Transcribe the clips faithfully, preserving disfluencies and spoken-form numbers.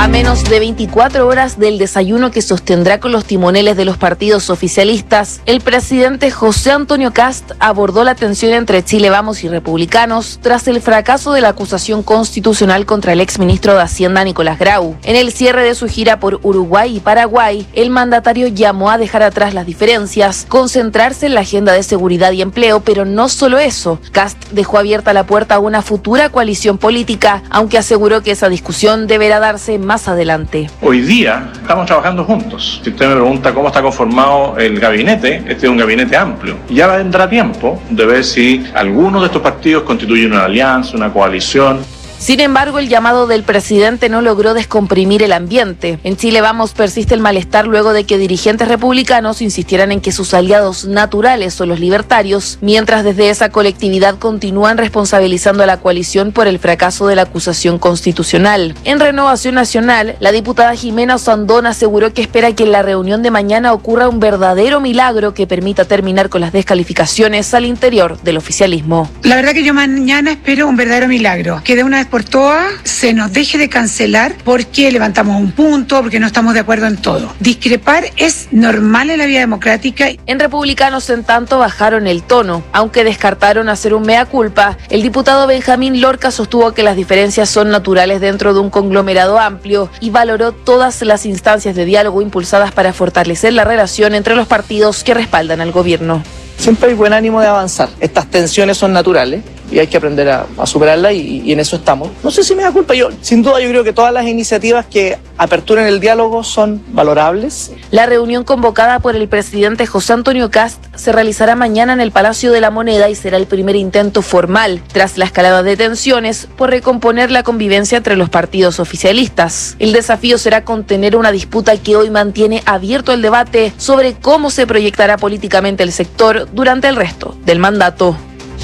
A menos de veinticuatro horas del desayuno que sostendrá con los timoneles de los partidos oficialistas, el presidente José Antonio Kast abordó la tensión entre Chile Vamos y republicanos tras el fracaso de la acusación constitucional contra el exministro de Hacienda Nicolás Grau. En el cierre de su gira por Uruguay y Paraguay, el mandatario llamó a dejar atrás las diferencias, concentrarse en la agenda de seguridad y empleo, pero no solo eso. Kast dejó abierta la puerta a una futura coalición política, aunque aseguró que esa discusión deberá darse más más adelante. Hoy día estamos trabajando juntos. Si usted me pregunta cómo está conformado el gabinete, este es un gabinete amplio. Ya vendrá tiempo de ver si algunos de estos partidos constituyen una alianza, una coalición. Sin embargo, el llamado del presidente no logró descomprimir el ambiente. En Chile Vamos persiste el malestar luego de que dirigentes republicanos insistieran en que sus aliados naturales son los libertarios, mientras desde esa colectividad continúan responsabilizando a la coalición por el fracaso de la acusación constitucional. En Renovación Nacional, la diputada Jimena Osandón aseguró que espera que en la reunión de mañana ocurra un verdadero milagro que permita terminar con las descalificaciones al interior del oficialismo. La verdad que yo mañana espero un verdadero milagro, que de una vez por todas se nos deje de cancelar porque levantamos un punto, porque no estamos de acuerdo en todo. Discrepar es normal en la vida democrática. En Republicanos, en tanto, bajaron el tono. Aunque descartaron hacer un mea culpa, el diputado Benjamín Lorca sostuvo que las diferencias son naturales dentro de un conglomerado amplio y valoró todas las instancias de diálogo impulsadas para fortalecer la relación entre los partidos que respaldan al gobierno. Siempre hay buen ánimo de avanzar. Estas tensiones son naturales y hay que aprender a, a superarlas y, y en eso estamos. No sé si me da culpa, yo sin duda yo creo que todas las iniciativas que aperturen el diálogo son valorables. La reunión convocada por el presidente José Antonio Kast se realizará mañana en el Palacio de la Moneda y será el primer intento formal tras la escalada de tensiones por recomponer la convivencia entre los partidos oficialistas. El desafío será contener una disputa que hoy mantiene abierto el debate sobre cómo se proyectará políticamente el sector durante el resto del mandato.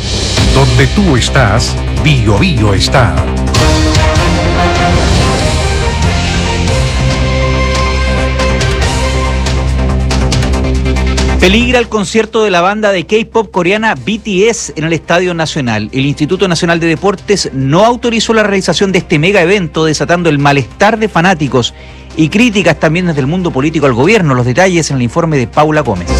Donde tú estás, Bio Bio está. Peligra el concierto de la banda de K-pop coreana B T S en el Estadio Nacional. El Instituto Nacional de Deportes no autorizó la realización de este mega evento, desatando el malestar de fanáticos y críticas también desde el mundo político al gobierno. Los detalles en el informe de Paula Gómez.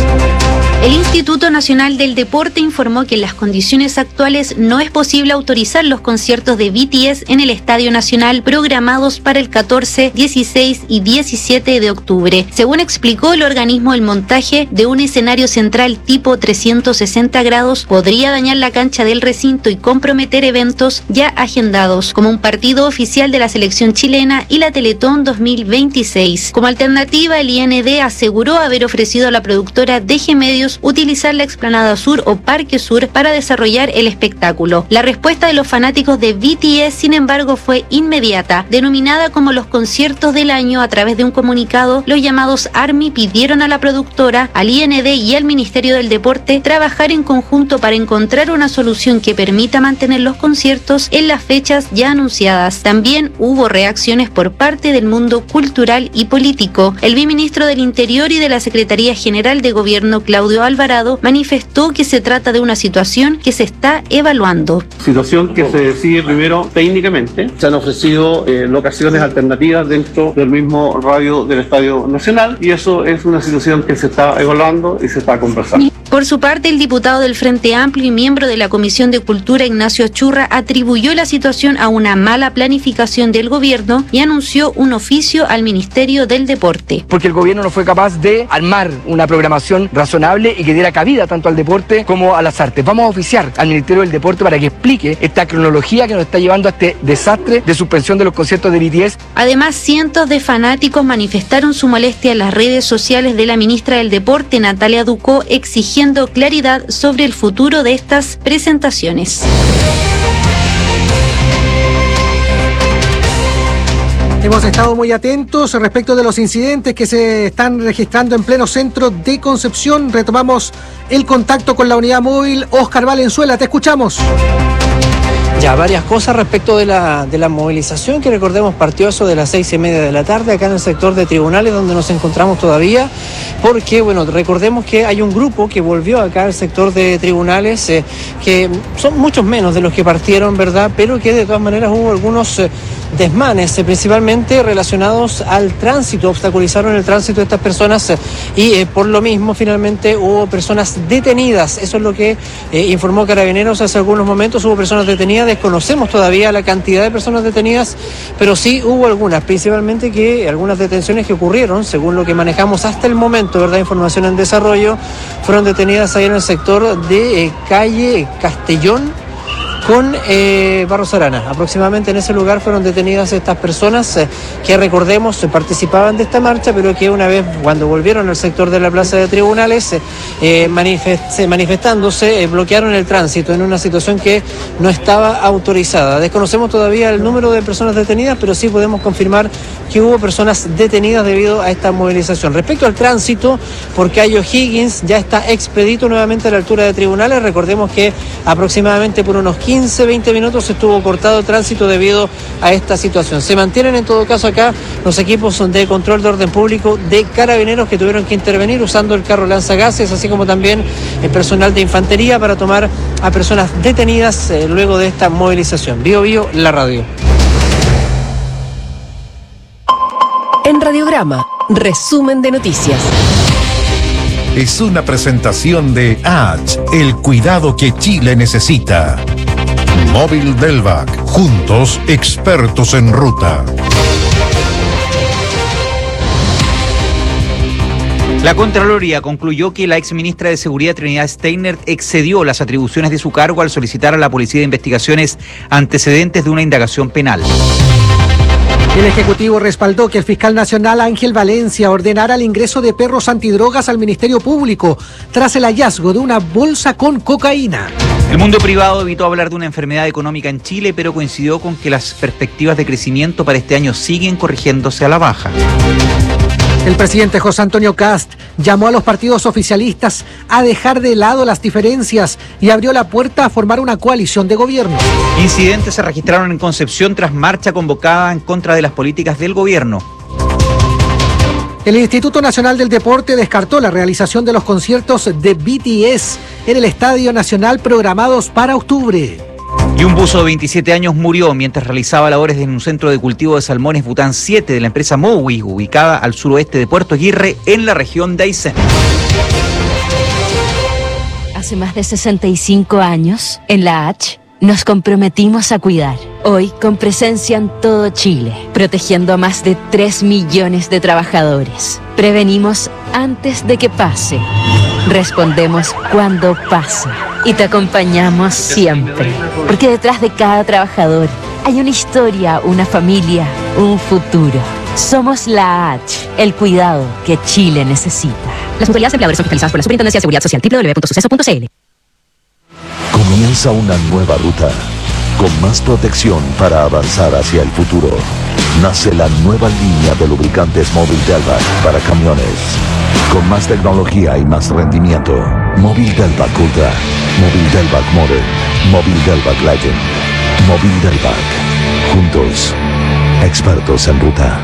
El Instituto Nacional del Deporte informó que en las condiciones actuales no es posible autorizar los conciertos de B T S en el Estadio Nacional programados para el catorce, dieciséis y diecisiete de octubre. Según explicó el organismo, el montaje de un escenario central tipo trescientos sesenta grados podría dañar la cancha del recinto y comprometer eventos ya agendados, como un partido oficial de la selección chilena y la Teletón dos mil veintiséis. Como alternativa, el I N D aseguró haber ofrecido a la productora D G Medios utilizar la Explanada Sur o Parque Sur para desarrollar el espectáculo. La respuesta de los fanáticos de B T S, sin embargo, fue inmediata. Denominada como los conciertos del año, a través de un comunicado, los llamados ARMY pidieron a la productora, al I N D y al Ministerio del Deporte trabajar en conjunto para encontrar una solución que permita mantener los conciertos en las fechas ya anunciadas. También hubo reacciones por parte del mundo cultural y político. El viceministro del Interior y de la Secretaría General de Gobierno, Claudio Alvarado, manifestó que se trata de una situación que se está evaluando. Situación que se decide primero técnicamente. Se han ofrecido eh, locaciones alternativas dentro del mismo radio del Estadio Nacional y eso es una situación que se está evaluando y se está conversando. Por su parte, el diputado del Frente Amplio y miembro de la Comisión de Cultura, Ignacio Churra, atribuyó la situación a una mala planificación del gobierno y anunció un oficio al Ministerio del Deporte. Porque el gobierno no fue capaz de armar una programación razonable y que diera cabida tanto al deporte como a las artes. Vamos a oficiar al Ministerio del Deporte para que explique esta cronología que nos está llevando a este desastre de suspensión de los conciertos de B T S. Además, cientos de fanáticos manifestaron su molestia en las redes sociales de la ministra del Deporte, Natalia Ducó, exigiendo claridad sobre el futuro de estas presentaciones. Hemos estado muy atentos respecto de los incidentes que se están registrando en pleno centro de Concepción. Retomamos el contacto con la unidad móvil. Óscar Valenzuela, te escuchamos. Ya, varias cosas respecto de la, de la movilización, que recordemos partió eso de las seis y media de la tarde acá en el sector de tribunales donde nos encontramos todavía, porque bueno, recordemos que hay un grupo que volvió acá al sector de tribunales, eh, que son muchos menos de los que partieron, ¿verdad? Pero que de todas maneras hubo algunos eh, desmanes, eh, principalmente relacionados al tránsito, obstaculizaron el tránsito de estas personas eh, y eh, por lo mismo finalmente hubo personas detenidas. Eso es lo que eh, informó Carabineros hace algunos momentos. Hubo personas detenidas, desconocemos todavía la cantidad de personas detenidas, pero sí hubo algunas, principalmente que algunas detenciones que ocurrieron, según lo que manejamos hasta el momento, ¿verdad? Información en desarrollo, fueron detenidas ahí en el sector de eh, calle Castellón con eh, Barros Arana. Aproximadamente en ese lugar fueron detenidas estas personas eh, que, recordemos, eh, participaban de esta marcha, pero que una vez, cuando volvieron al sector de la Plaza de Tribunales, eh, manifest- manifestándose, eh, bloquearon el tránsito en una situación que no estaba autorizada. Desconocemos todavía el número de personas detenidas, pero sí podemos confirmar que hubo personas detenidas debido a esta movilización. Respecto al tránsito, por calle O'Higgins ya está expedito nuevamente a la altura de Tribunales. Recordemos que aproximadamente por unos quince, veinte minutos estuvo cortado el tránsito debido a esta situación. Se mantienen en todo caso acá los equipos de control de orden público de Carabineros que tuvieron que intervenir usando el carro lanzagases, así como también el personal de infantería para tomar a personas detenidas eh, luego de esta movilización. Bio Bio, la radio. En Radiograma, resumen de noticias. Es una presentación de H, el cuidado que Chile necesita. Móvil Delvac, juntos expertos en ruta. La Contraloría concluyó que la exministra de Seguridad Trinidad Steiner excedió las atribuciones de su cargo al solicitar a la Policía de Investigaciones antecedentes de una indagación penal. El Ejecutivo respaldó que el fiscal nacional Ángel Valencia ordenara el ingreso de perros antidrogas al Ministerio Público tras el hallazgo de una bolsa con cocaína. El mundo privado evitó hablar de una enfermedad económica en Chile, pero coincidió con que las perspectivas de crecimiento para este año siguen corrigiéndose a la baja. El presidente José Antonio Kast llamó a los partidos oficialistas a dejar de lado las diferencias y abrió la puerta a formar una coalición de gobierno. Incidentes se registraron en Concepción tras marcha convocada en contra de las políticas del gobierno. El Instituto Nacional del Deporte descartó la realización de los conciertos de B T S en el Estadio Nacional programados para octubre. Y un buzo de veintisiete años murió mientras realizaba labores en un centro de cultivo de salmones Bután siete de la empresa Mowi, ubicada al suroeste de Puerto Aguirre, en la región de Aysén. Hace más de sesenta y cinco años, en la H, nos comprometimos a cuidar. Hoy, con presencia en todo Chile, protegiendo a más de tres millones de trabajadores. Prevenimos antes de que pase. Respondemos cuando pasa. Y te acompañamos siempre. Porque detrás de cada trabajador hay una historia, una familia, un futuro. Somos la H, el cuidado que Chile necesita. Las autoridades empleadoras son fiscalizadas por la Superintendencia de Seguridad Social, doble u doble u doble u punto suceso punto c l. Comienza una nueva ruta, con más protección para avanzar hacia el futuro. Nace la nueva línea de lubricantes Móvil Delvac para camiones. Con más tecnología y más rendimiento. Móvil Delvac Ultra, Móvil Delvac Modern, Móvil Delvac Legend, Móvil Delvac. Juntos, expertos en ruta.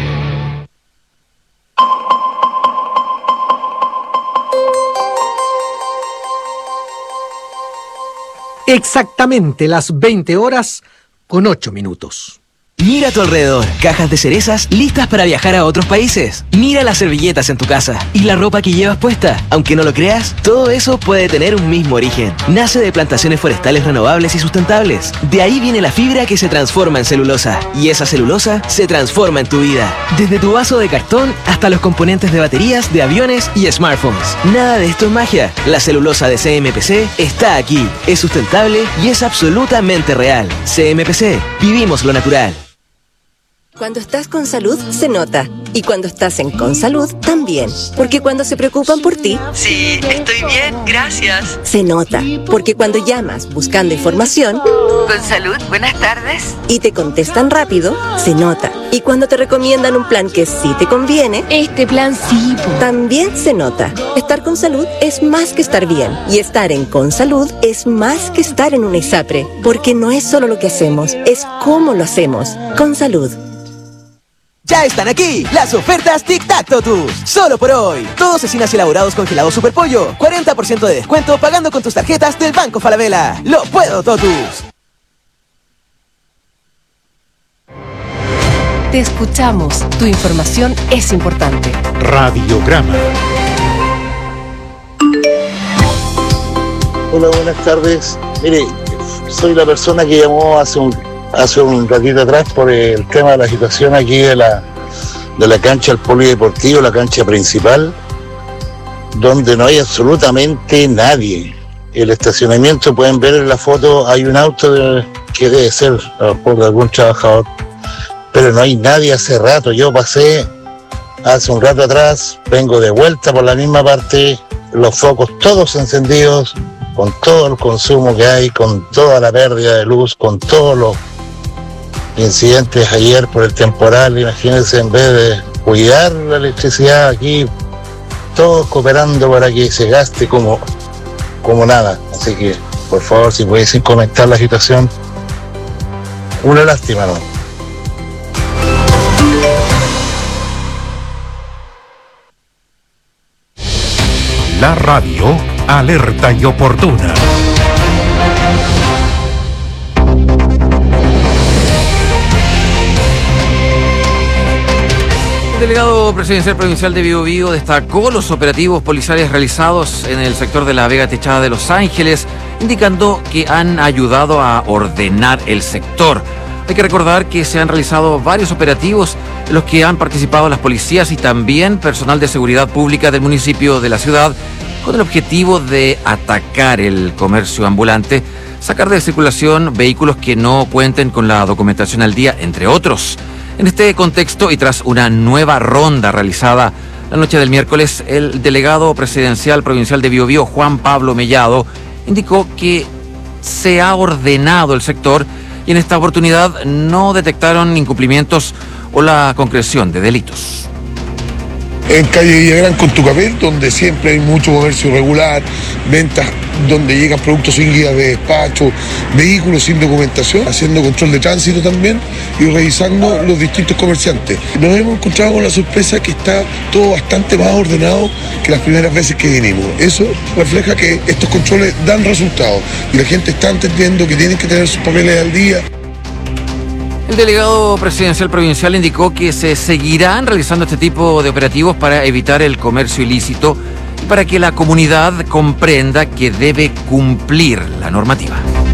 Exactamente las veinte horas con ocho minutos. Mira a tu alrededor, cajas de cerezas listas para viajar a otros países. Mira las servilletas en tu casa y la ropa que llevas puesta. Aunque no lo creas, todo eso puede tener un mismo origen. Nace de plantaciones forestales renovables y sustentables. De ahí viene la fibra que se transforma en celulosa. Y esa celulosa se transforma en tu vida. Desde tu vaso de cartón hasta los componentes de baterías, de aviones y smartphones. Nada de esto es magia. La celulosa de C M P C está aquí. Es sustentable y es absolutamente real. C M P C. Vivimos lo natural. Cuando estás con salud, se nota. Y cuando estás en Consalud, también. Porque cuando se preocupan por ti... Sí, estoy bien, gracias. Se nota. Porque cuando llamas buscando información... Consalud, buenas tardes. Y te contestan rápido, se nota. Y cuando te recomiendan un plan que sí te conviene... Este plan sí. También se nota. Estar con salud es más que estar bien. Y estar en Consalud es más que estar en una ISAPRE. Porque no es solo lo que hacemos, es cómo lo hacemos. Consalud. Ya están aquí las ofertas Tic Tac Totus. Solo por hoy. Todos cecinas elaborados congelados Super Pollo. cuarenta por ciento de descuento pagando con tus tarjetas del Banco Falabella. ¡Lo puedo, Totus! Te escuchamos. Tu información es importante. Radiograma. Hola, buenas tardes. Mire, soy la persona que llamó hace un, hace un ratito atrás por el tema de la situación aquí de la, de la cancha del polideportivo, la cancha principal, donde no hay absolutamente nadie. El estacionamiento, pueden ver en la foto, hay un auto de, que debe ser a lo mejor de algún trabajador, pero no hay nadie hace rato. Yo pasé hace un rato atrás, vengo de vuelta por la misma parte, los focos todos encendidos, con todo el consumo que hay, con toda la pérdida de luz, con todos los incidentes ayer por el temporal. Imagínense, en vez de cuidar la electricidad aquí, todos cooperando para que se gaste como, como nada. Así que, por favor, si pudiesen comentar la situación, una lástima, ¿no? La radio alerta y oportuna. El delegado presidencial provincial de Biobío destacó los operativos policiales realizados en el sector de la Vega Techada de Los Ángeles, indicando que han ayudado a ordenar el sector. Hay que recordar que se han realizado varios operativos en los que han participado las policías y también personal de seguridad pública del municipio de la ciudad, con el objetivo de atacar el comercio ambulante, sacar de circulación vehículos que no cuenten con la documentación al día, entre otros. En este contexto y tras una nueva ronda realizada la noche del miércoles, el delegado presidencial provincial de Biobío, Juan Pablo Mellado, indicó que se ha ordenado el sector y en esta oportunidad no detectaron incumplimientos o la concreción de delitos. En calle Villagrán con Tucapel, donde siempre hay mucho comercio irregular, ventas donde llegan productos sin guía de despacho, vehículos sin documentación, haciendo control de tránsito también y revisando los distintos comerciantes. Nos hemos encontrado con la sorpresa que está todo bastante más ordenado que las primeras veces que vinimos. Eso refleja que estos controles dan resultados y la gente está entendiendo que tienen que tener sus papeles al día. El delegado presidencial provincial indicó que se seguirán realizando este tipo de operativos para evitar el comercio ilícito y para que la comunidad comprenda que debe cumplir la normativa.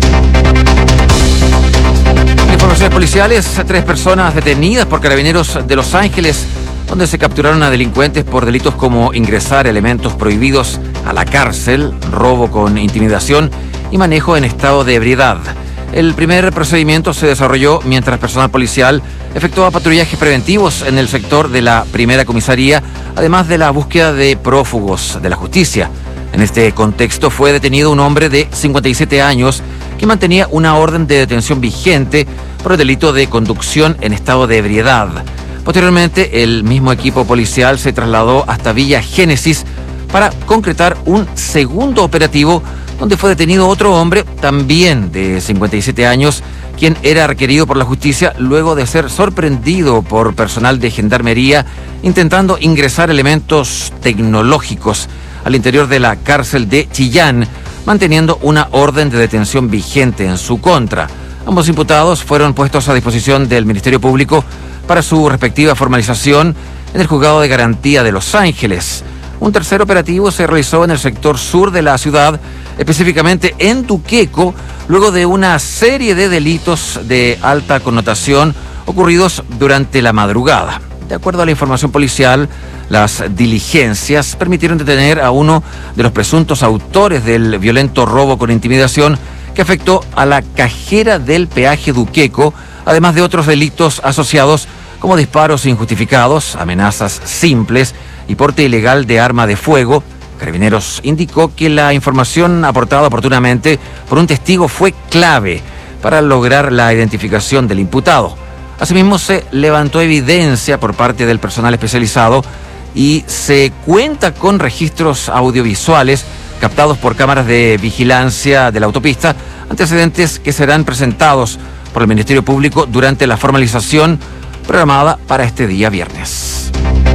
En informaciones policiales, tres personas detenidas por Carabineros de Los Ángeles, donde se capturaron a delincuentes por delitos como ingresar elementos prohibidos a la cárcel, robo con intimidación y manejo en estado de ebriedad. El primer procedimiento se desarrolló mientras personal policial efectuaba patrullajes preventivos en el sector de la primera comisaría, además de la búsqueda de prófugos de la justicia. En este contexto fue detenido un hombre de cincuenta y siete años que mantenía una orden de detención vigente por el delito de conducción en estado de ebriedad. Posteriormente, el mismo equipo policial se trasladó hasta Villa Génesis para concretar un segundo operativo donde fue detenido otro hombre, también de cincuenta y siete años, quien era requerido por la justicia luego de ser sorprendido por personal de gendarmería intentando ingresar elementos tecnológicos al interior de la cárcel de Chillán, manteniendo una orden de detención vigente en su contra. Ambos imputados fueron puestos a disposición del Ministerio Público para su respectiva formalización en el Juzgado de Garantía de Los Ángeles. Un tercer operativo se realizó en el sector sur de la ciudad, específicamente en Tuqueco, luego de una serie de delitos de alta connotación ocurridos durante la madrugada. De acuerdo a la información policial, las diligencias permitieron detener a uno de los presuntos autores del violento robo con intimidación que afectó a la cajera del peaje Tuqueco, además de otros delitos asociados como disparos injustificados, amenazas simples y porte ilegal de arma de fuego. Carabineros indicó que la información aportada oportunamente por un testigo fue clave para lograr la identificación del imputado. Asimismo, se levantó evidencia por parte del personal especializado y se cuenta con registros audiovisuales captados por cámaras de vigilancia de la autopista, antecedentes que serán presentados por el Ministerio Público durante la formalización programada para este día viernes.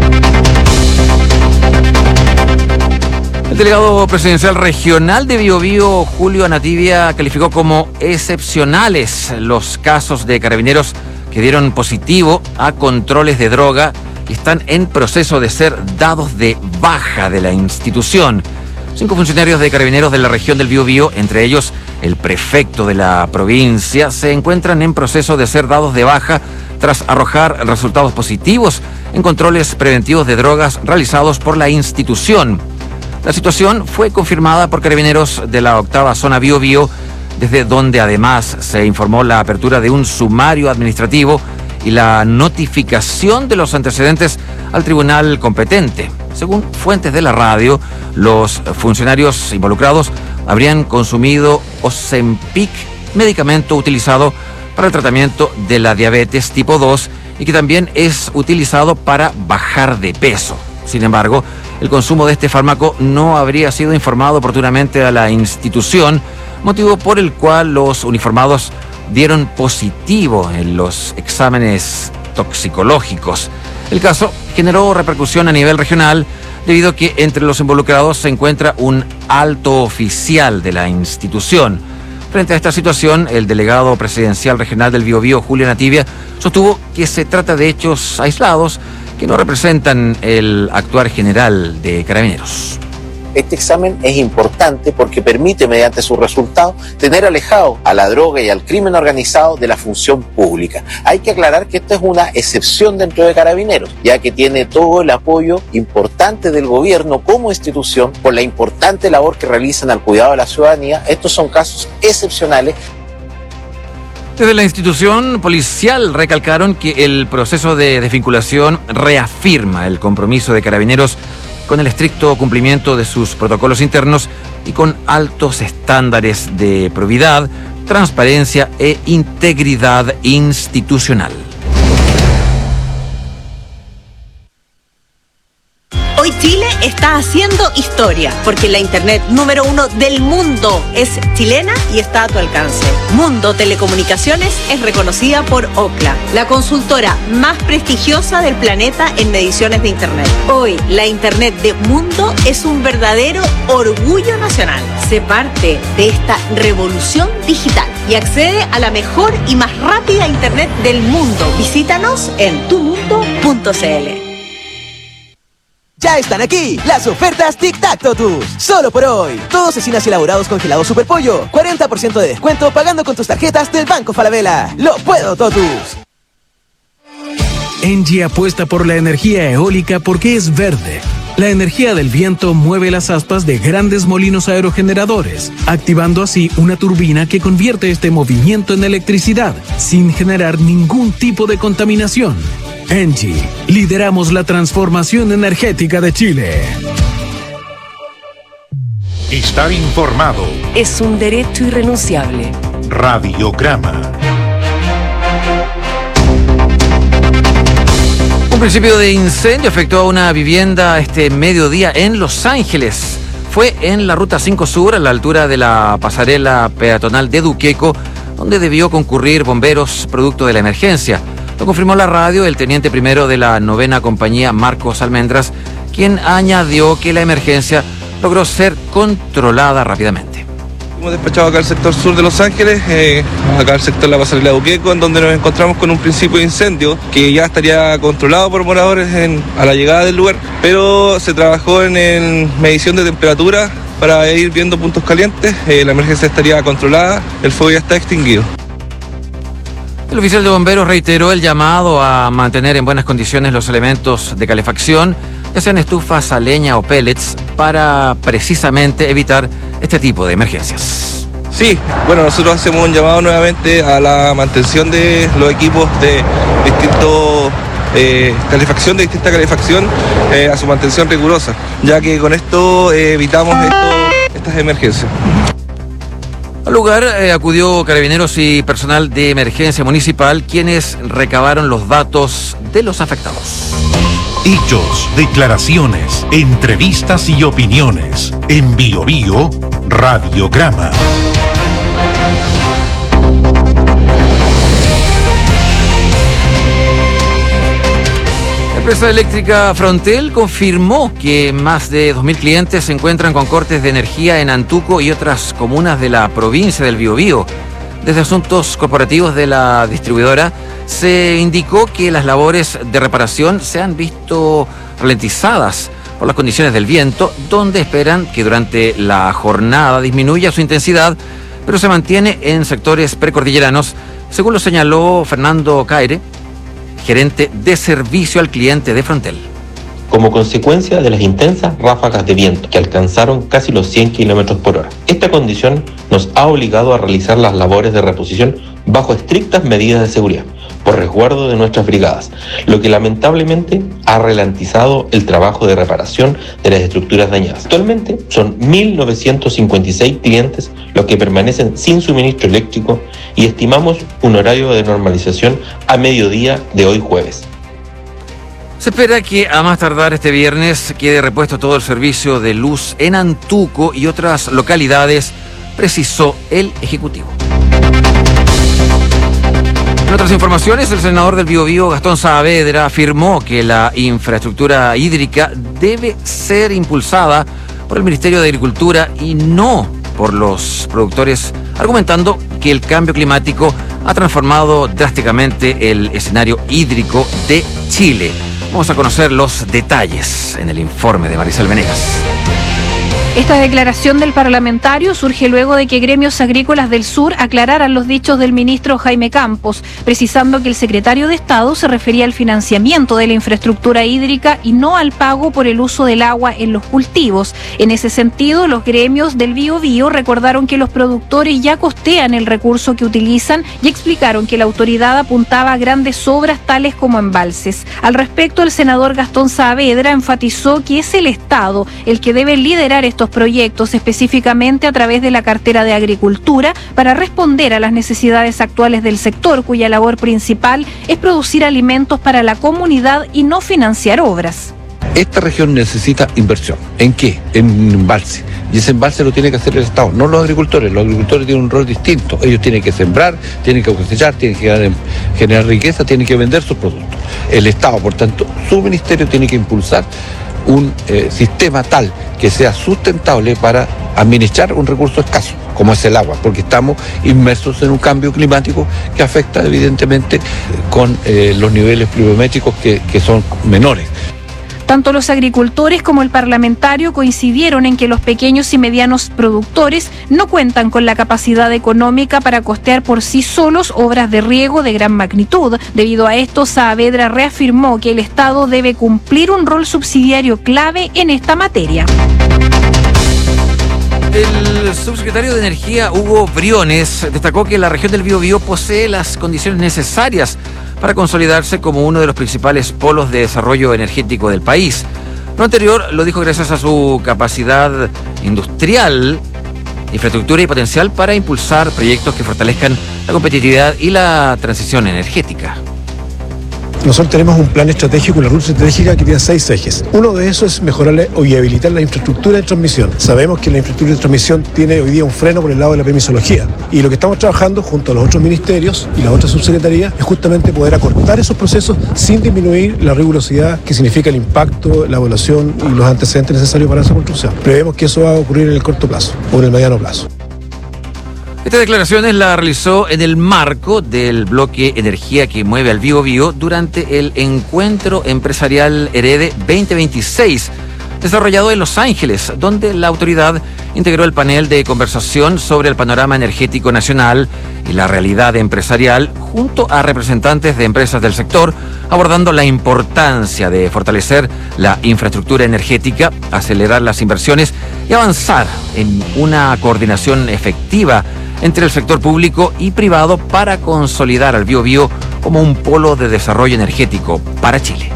El delegado presidencial regional de Biobío, Julio Anativia, calificó como excepcionales los casos de carabineros que que dieron positivo a controles de droga y están en proceso de ser dados de baja de la institución. Cinco funcionarios de Carabineros de la región del Biobío, entre ellos el prefecto de la provincia, se encuentran en proceso de ser dados de baja tras arrojar resultados positivos en controles preventivos de drogas realizados por la institución. La situación fue confirmada por Carabineros de la octava zona Biobío, desde donde además se informó la apertura de un sumario administrativo y la notificación de los antecedentes al tribunal competente. Según fuentes de la radio, los funcionarios involucrados habrían consumido Ozempic, medicamento utilizado para el tratamiento de la diabetes tipo dos y que también es utilizado para bajar de peso. Sin embargo, el consumo de este fármaco no habría sido informado oportunamente a la institución, motivo por el cual los uniformados dieron positivo en los exámenes toxicológicos. El caso generó repercusión a nivel regional debido a que entre los involucrados se encuentra un alto oficial de la institución. Frente a esta situación, el delegado presidencial regional del Biobío, Julián Ativia, sostuvo que se trata de hechos aislados que no representan el actuar general de Carabineros. Este examen es importante porque permite, mediante sus resultados, tener alejado a la droga y al crimen organizado de la función pública. Hay que aclarar que esto es una excepción dentro de Carabineros, ya que tiene todo el apoyo importante del gobierno como institución por la importante labor que realizan al cuidado de la ciudadanía. Estos son casos excepcionales. Desde la institución policial recalcaron que el proceso de desvinculación reafirma el compromiso de Carabineros con el estricto cumplimiento de sus protocolos internos y con altos estándares de probidad, transparencia e integridad institucional. Hoy Chile está haciendo historia, porque la internet número uno del mundo es chilena y está a tu alcance. Mundo Telecomunicaciones es reconocida por Ookla, la consultora más prestigiosa del planeta en mediciones de internet. Hoy, la internet de Mundo es un verdadero orgullo nacional. Sé parte de esta revolución digital y accede a la mejor y más rápida internet del mundo. Visítanos en tu mundo punto c l. Ya están aquí las ofertas Tic Tac Totus. Solo por hoy. Todos cecinas elaborados congelados Super Pollo. cuarenta por ciento de descuento pagando con tus tarjetas del Banco Falabella. ¡Lo puedo, Totus! Engie apuesta por la energía eólica porque es verde. La energía del viento mueve las aspas de grandes molinos aerogeneradores, activando así una turbina que convierte este movimiento en electricidad, sin generar ningún tipo de contaminación. Engie, lideramos la transformación energética de Chile. Estar informado Es un derecho irrenunciable. Radiograma. Un principio de incendio afectó a una vivienda este mediodía en Los Ángeles. Fue en la Ruta cinco Sur, a la altura de la pasarela peatonal de Duqueco, donde debió concurrir bomberos producto de la emergencia. Lo confirmó la radio el teniente primero de la novena compañía, Marcos Almendras, quien añadió que la emergencia logró ser controlada rápidamente. Hemos despachado acá al sector sur de Los Ángeles, eh, acá al sector de la pasarela de Duqueco, en donde nos encontramos con un principio de incendio que ya estaría controlado por moradores en, a la llegada del lugar, pero se trabajó en, en medición de temperatura para ir viendo puntos calientes. Eh, la emergencia estaría controlada, el fuego ya está extinguido. El oficial de bomberos reiteró el llamado a mantener en buenas condiciones los elementos de calefacción, ya sean estufas a leña o pellets, para precisamente evitar este tipo de emergencias. Sí, bueno, nosotros hacemos un llamado nuevamente a la mantención de los equipos de distintos eh, calefacción, de distinta calefacción, eh, a su mantención rigurosa, ya que con esto eh, evitamos esto, estas emergencias. Al lugar eh, acudió Carabineros y personal de emergencia municipal, quienes recabaron los datos de los afectados. Hechos, declaraciones, entrevistas y opiniones. En Bio Bio, Radiograma. La empresa eléctrica Frontel confirmó que más de dos mil clientes se encuentran con cortes de energía en Antuco y otras comunas de la provincia del Biobío. Desde Asuntos Corporativos de la distribuidora se indicó que las labores de reparación se han visto ralentizadas por las condiciones del viento, donde esperan que durante la jornada disminuya su intensidad, pero se mantiene en sectores precordilleranos, según lo señaló Fernando Caire, gerente de servicio al cliente de Frontel. Como consecuencia de las intensas ráfagas de viento que alcanzaron casi los cien kilómetros por hora. Esta condición nos ha obligado a realizar las labores de reposición bajo estrictas medidas de seguridad, por resguardo de nuestras brigadas, lo que lamentablemente ha ralentizado el trabajo de reparación de las estructuras dañadas. Actualmente son mil novecientos cincuenta y seis clientes los que permanecen sin suministro eléctrico y estimamos un horario de normalización a mediodía de hoy jueves. Se espera que a más tardar este viernes quede repuesto todo el servicio de luz en Antuco y otras localidades, precisó el Ejecutivo. En otras informaciones, el senador del Biobío, Gastón Saavedra, afirmó que la infraestructura hídrica debe ser impulsada por el Ministerio de Agricultura y no por los productores, argumentando que el cambio climático ha transformado drásticamente el escenario hídrico de Chile. Vamos a conocer los detalles en el informe de Maricel Venegas. Esta declaración del parlamentario surge luego de que gremios agrícolas del sur aclararan los dichos del ministro Jaime Campos, precisando que el secretario de Estado se refería al financiamiento de la infraestructura hídrica y no al pago por el uso del agua en los cultivos. En ese sentido, los gremios del Biobío recordaron que los productores ya costean el recurso que utilizan y explicaron que la autoridad apuntaba a grandes obras tales como embalses. Al respecto, el senador Gastón Saavedra enfatizó que es el Estado el que debe liderar estos proyectos, específicamente a través de la cartera de Agricultura, para responder a las necesidades actuales del sector, cuya labor principal es producir alimentos para la comunidad y no financiar obras. Esta región necesita inversión. ¿En qué? En embalse. Y ese embalse lo tiene que hacer el Estado, no los agricultores. Los agricultores tienen un rol distinto. Ellos tienen que sembrar, tienen que cosechar, tienen que generar, generar riqueza, tienen que vender sus productos. El Estado, por tanto, su ministerio tiene que impulsar un eh, sistema tal que sea sustentable para administrar un recurso escaso, como es el agua, porque estamos inmersos en un cambio climático que afecta evidentemente con eh, los niveles pluviométricos que, que son menores. Tanto los agricultores como el parlamentario coincidieron en que los pequeños y medianos productores no cuentan con la capacidad económica para costear por sí solos obras de riego de gran magnitud. Debido a esto, Saavedra reafirmó que el Estado debe cumplir un rol subsidiario clave en esta materia. El subsecretario de Energía, Hugo Briones, destacó que la región del Biobío posee las condiciones necesarias para consolidarse como uno de los principales polos de desarrollo energético del país. Lo anterior lo dijo gracias a su capacidad industrial, infraestructura y potencial para impulsar proyectos que fortalezcan la competitividad y la transición energética. Nosotros tenemos un plan estratégico, una ruta estratégica que tiene seis ejes. Uno de esos es mejorar o viabilizar la infraestructura de transmisión. Sabemos que la infraestructura de transmisión tiene hoy día un freno por el lado de la permisología. Y lo que estamos trabajando junto a los otros ministerios y las otras subsecretarías es justamente poder acortar esos procesos sin disminuir la rigurosidad que significa el impacto, la evaluación y los antecedentes necesarios para esa construcción. Prevemos que eso va a ocurrir en el corto plazo o en el mediano plazo. Estas declaraciones las realizó en el marco del bloque Energía que mueve al Biobío durante el Encuentro Empresarial Herede veinte veintiséis, desarrollado en Los Ángeles, donde la autoridad integró el panel de conversación sobre el panorama energético nacional y la realidad empresarial, junto a representantes de empresas del sector, abordando la importancia de fortalecer la infraestructura energética, acelerar las inversiones y avanzar en una coordinación efectiva entre el sector público y privado para consolidar al Biobío como un polo de desarrollo energético para Chile.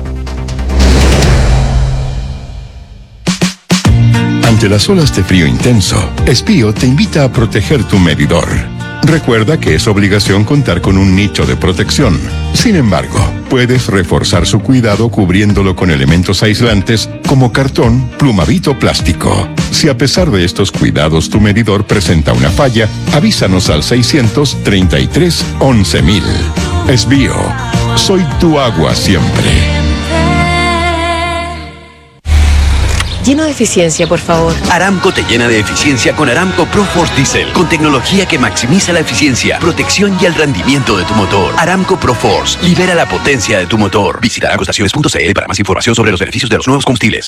Ante las olas de frío intenso, Espío te invita a proteger tu medidor. Recuerda que es obligación contar con un nicho de protección. Sin embargo, puedes reforzar su cuidado cubriéndolo con elementos aislantes como cartón, plumavit o plástico. Si a pesar de estos cuidados tu medidor presenta una falla, avísanos al seiscientos treinta y tres once mil. Espío, soy tu agua siempre. lleno de eficiencia, por favor. Aramco te llena de eficiencia con Aramco ProForce Diesel, con tecnología que maximiza la eficiencia, protección y el rendimiento de tu motor. Aramco ProForce, libera la potencia de tu motor. Visita aramco estaciones punto c l para más información sobre los beneficios de los nuevos combustibles.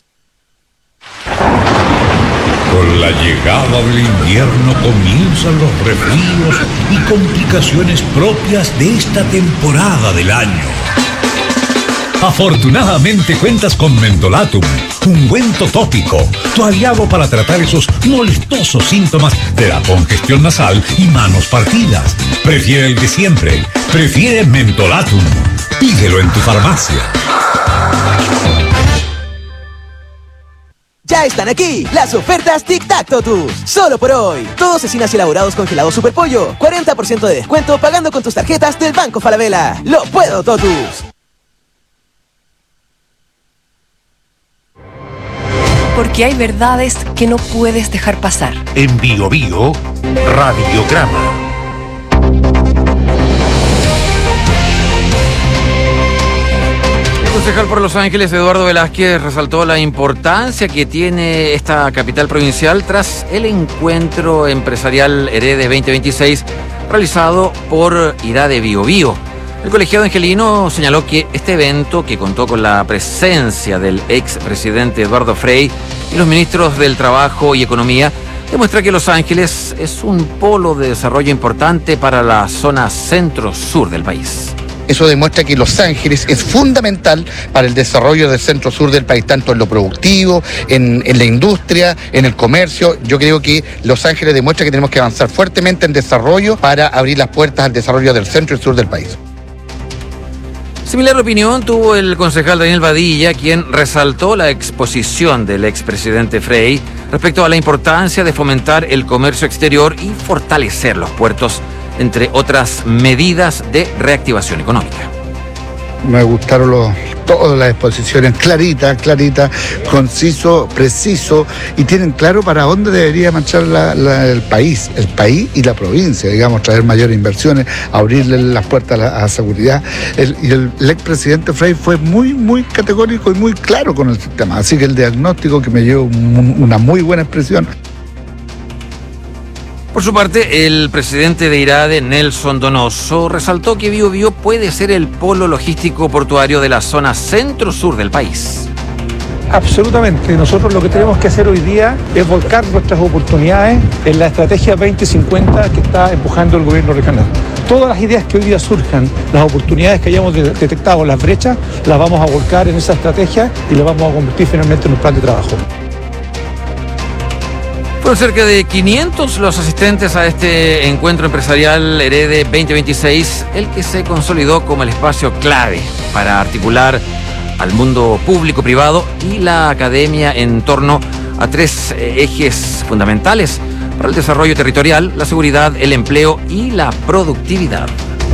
Con la llegada del invierno comienzan los resfríos y complicaciones propias de esta temporada del año. Afortunadamente cuentas con Mentolatum, ungüento tópico, tu aliado para tratar esos molestosos síntomas de la congestión nasal y manos partidas. Prefiere el de siempre, prefiere Mentolatum. Pídelo en tu farmacia. Ya están aquí las ofertas Tic Tac Totus. Solo por hoy. Todos cecinas elaborados congelados Super Pollo. cuarenta por ciento de descuento pagando con tus tarjetas del Banco Falabella. ¡Lo puedo, Totus! Porque hay verdades que no puedes dejar pasar. En Bio Bio, Radiograma. El concejal por Los Ángeles, Eduardo Velázquez, resaltó la importancia que tiene esta capital provincial tras el encuentro empresarial Herede veinte veintiséis realizado por IRADE Bio Bio. El colegiado angelino señaló que este evento, que contó con la presencia del expresidente Eduardo Frei y los ministros del Trabajo y Economía, demuestra que Los Ángeles es un polo de desarrollo importante para la zona centro-sur del país. Eso demuestra que Los Ángeles es fundamental para el desarrollo del centro-sur del país, tanto en lo productivo, en, en la industria, en el comercio. Yo creo que Los Ángeles demuestra que tenemos que avanzar fuertemente en desarrollo para abrir las puertas al desarrollo del centro y sur del país. Similar opinión tuvo el concejal Daniel Badilla, quien resaltó la exposición del expresidente Frei respecto a la importancia de fomentar el comercio exterior y fortalecer los puertos, entre otras medidas de reactivación económica. Me gustaron los, todas las exposiciones, claritas, claritas, conciso, preciso, y tienen claro para dónde debería marchar la, la, el país, el país y la provincia, digamos, traer mayores inversiones, abrirle las puertas a la, a la seguridad. El, y el, el expresidente Frei fue muy, muy categórico y muy claro con el sistema, así que el diagnóstico que me dio un, una muy buena expresión. Por su parte, el presidente de IRADE, Nelson Donoso, resaltó que Bio Bio puede ser el polo logístico portuario de la zona centro-sur del país. Absolutamente. Nosotros lo que tenemos que hacer hoy día es volcar nuestras oportunidades en la estrategia veinte cincuenta que está empujando el gobierno regional. Todas las ideas que hoy día surjan, las oportunidades que hayamos detectado, las brechas, las vamos a volcar en esa estrategia y las vamos a convertir finalmente en un plan de trabajo. Fueron cerca de quinientos los asistentes a este encuentro empresarial Herede veinte veintiséis, el que se consolidó como el espacio clave para articular al mundo público-privado y la academia en torno a tres ejes fundamentales para el desarrollo territorial, la seguridad, el empleo y la productividad.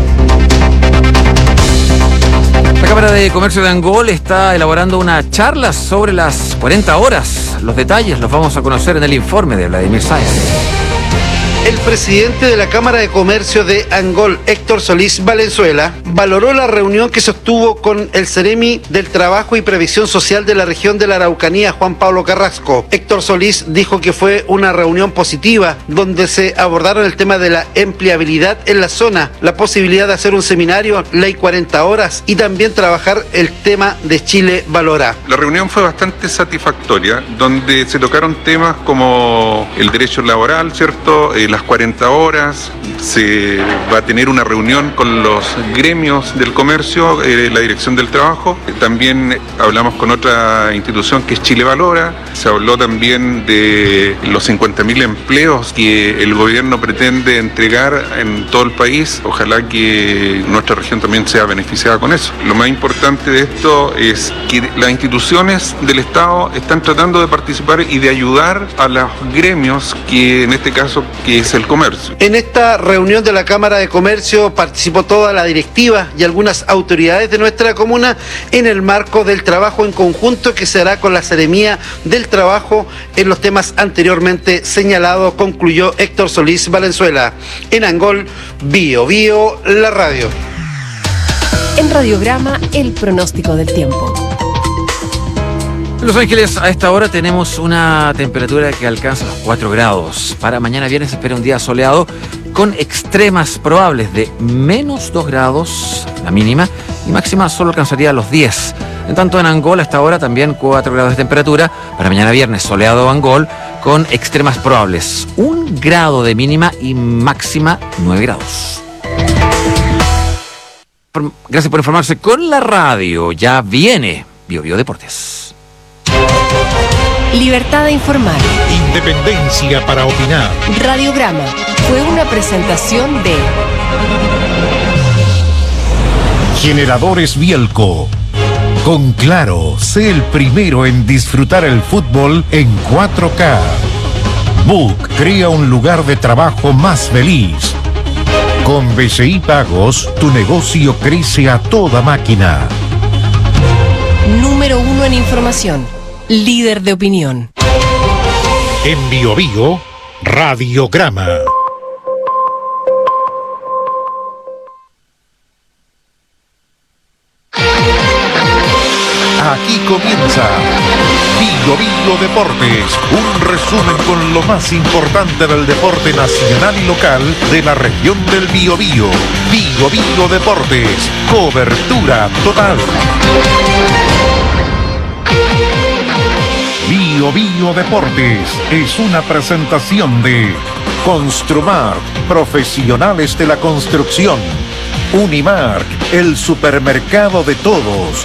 La Cámara de Comercio de Angol está elaborando una charla sobre las cuarenta horas. Los detalles los vamos a conocer en el informe de Vladimir Sáez. El presidente de la Cámara de Comercio de Angol, Héctor Solís Valenzuela, valoró la reunión que sostuvo con el Ceremi del Trabajo y Previsión Social de la región de la Araucanía, Juan Pablo Carrasco. Héctor Solís dijo que fue una reunión positiva, donde se abordaron el tema de la empleabilidad en la zona, la posibilidad de hacer un seminario, Ley cuarenta horas, y también trabajar el tema de Chile Valora. La reunión fue bastante satisfactoria, donde se tocaron temas como el derecho laboral, ¿cierto?, Eh, las cuarenta horas, se va a tener una reunión con los gremios del comercio, eh, la Dirección del Trabajo. También hablamos con otra institución que es Chile Valora. Se habló también de los cincuenta mil empleos que el gobierno pretende entregar en todo el país. Ojalá que nuestra región también sea beneficiada con eso. Lo más importante de esto es que las instituciones del Estado están tratando de participar y de ayudar a los gremios, que en este caso que es el comercio. En esta reunión de la Cámara de Comercio participó toda la directiva y algunas autoridades de nuestra comuna en el marco del trabajo en conjunto que se hará con la Seremía del Trabajo en los temas anteriormente señalados, concluyó Héctor Solís Valenzuela. En Angol, Bio Bio, la radio. En Radiograma, el pronóstico del tiempo. En Los Ángeles, a esta hora tenemos una temperatura que alcanza los cuatro grados. Para mañana viernes se espera un día soleado con extremas probables de menos dos grados, la mínima, y máxima solo alcanzaría los diez. En tanto, en Angol, a esta hora también cuatro grados de temperatura. Para mañana viernes, soleado Angol con extremas probables. Un grado de mínima y máxima nueve grados. Gracias por informarse con la radio. Ya viene Bio Bio Deportes. Libertad de informar. Independencia para opinar. Radiograma fue una presentación de Generadores Bielco. Con Claro, sé el primero en disfrutar el fútbol en cuatro K. Book crea un lugar de trabajo más feliz. Con B C I Pagos, tu negocio crece a toda máquina. número uno en información. Líder de opinión. En Bio Bio, Radiograma. Aquí comienza Bio Bio Deportes, un resumen con lo más importante del deporte nacional y local de la región del Biobío. Bio Bio Deportes, cobertura total. Bio Bio Deportes es una presentación de Construmar, profesionales de la construcción. Unimark, el supermercado de todos.